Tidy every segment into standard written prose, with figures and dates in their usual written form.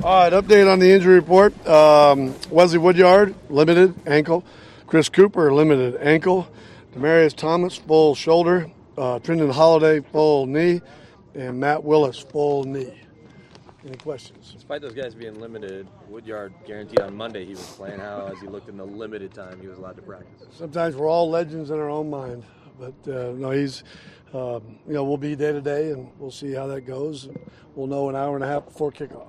All right, update on the injury report. Wesley Woodyard, limited ankle. Chris Cooper, limited ankle. Demarius Thomas, full shoulder. Trendon Holiday, full knee. And Matt Willis, full knee. Any questions? Despite those guys being limited, Woodyard guaranteed on Monday he was playing. How, as he looked in the limited time he was allowed to practice? Sometimes we're all legends in our own mind. But, no, he's, we'll be day to day, and we'll see how that goes. We'll know an hour and a half before kickoff.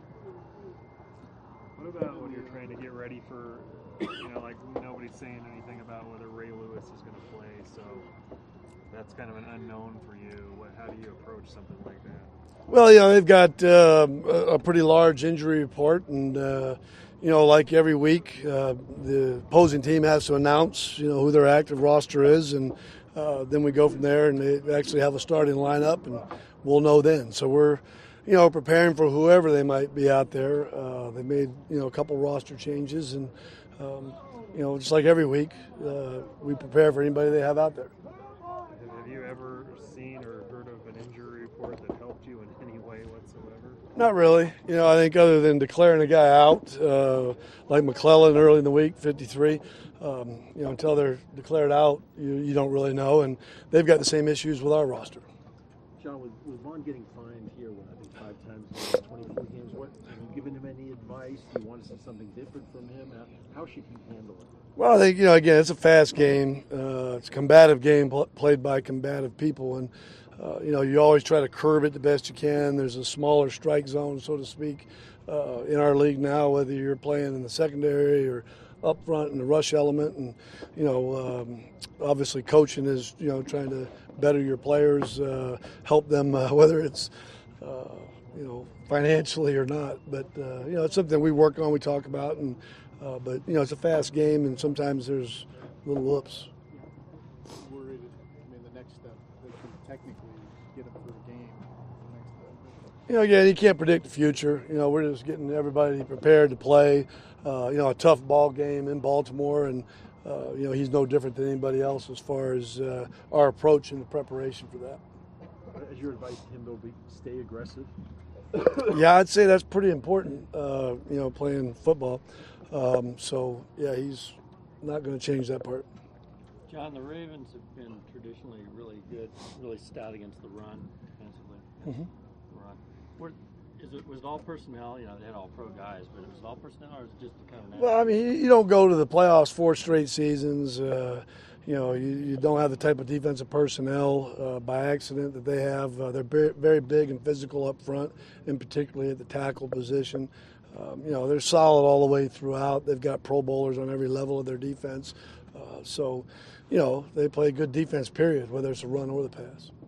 What about when you're trying to get ready for, like nobody's saying anything about whether Ray Lewis is going to play, so that's kind of an unknown for you. How do you approach something like that? Well, they've got a pretty large injury report, and, like every week, the opposing team has to announce, who their active roster is, and then we go from there, and they actually have a starting lineup, and we'll know then. So we're preparing for whoever they might be out there. They made, a couple roster changes, and, just like every week, we prepare for anybody they have out there. Have you ever seen or heard of an injury report that helped you in any way whatsoever? Not really. I think other than declaring a guy out, like McClellan early in the week, 53, until they're declared out, you don't really know, and they've got the same issues with our roster. John, with Vaughn getting fined here, I think 5 times in the last 24 games, have you given him any advice? Do you want to see something different from him? How should he handle it? Well, I think, again, it's a fast game. It's a combative game played by combative people, and, you always try to curb it the best you can. There's a smaller strike zone, so to speak, in our league now, whether you're playing in the secondary or up front in the rush element. And, obviously coaching is, trying to better your players, help them, whether it's, financially or not. But, it's something we work on, we talk about. And but, it's a fast game, and sometimes there's little whoops. Worried, the next step, they can technically get up for the game. The next step. Again, you can't predict the future. We're just getting everybody prepared to play, a tough ball game in Baltimore, and, he's no different than anybody else as far as our approach and the preparation for that. As your advice to him, though, stay aggressive? Yeah, I'd say that's pretty important, playing football. He's not going to change that part. John, the Ravens have been traditionally really good, really stout against the run defensively. Mm-hmm. Was it all personnel? They had all pro guys, but was it all personnel, or is it just the kind of? Well, you don't go to the playoffs 4 straight seasons. You don't have the type of defensive personnel by accident that they have. They're very big and physical up front, and particularly at the tackle position. They're solid all the way throughout. They've got Pro Bowlers on every level of their defense. They play good defense, period, whether it's a run or the pass.